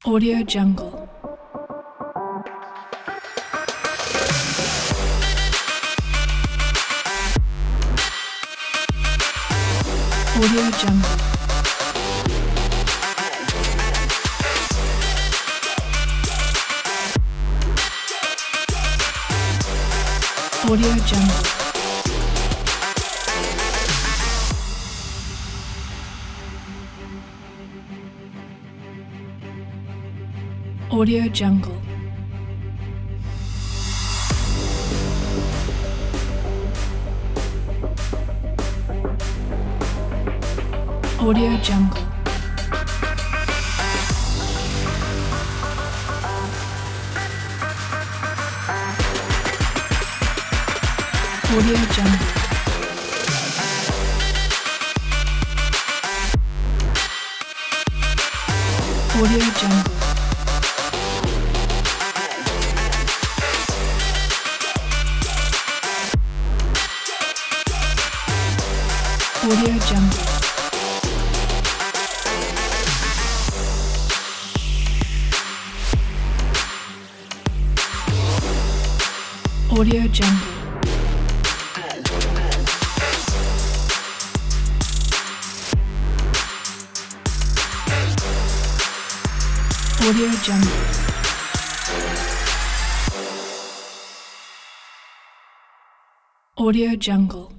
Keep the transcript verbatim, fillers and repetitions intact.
Audio Jungle. Audio Jungle. Audio Jungle. Audio Jungle. Audio Jungle. Audio Jungle. Audio Jungle. Audio Jungle. Audio Jungle. Audio Jungle. Audio Jungle.